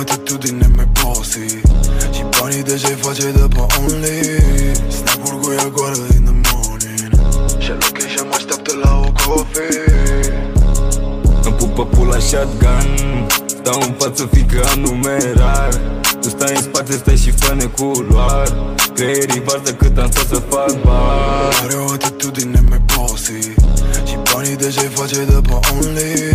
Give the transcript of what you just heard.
Atitudine mai bossy și banii deja-i face de pe Only. Snap-uri cu ea goală in the morning și-a location mă așteaptă la o coffee. Îmi pupă pula shotgun, stau în față fiindcă am numerar. Tu stai în spate, stai și fă neculoar. Creierii varză cât am stat să fac bani. Are o atitudine mai bossy și banii deja-i face de pe Only.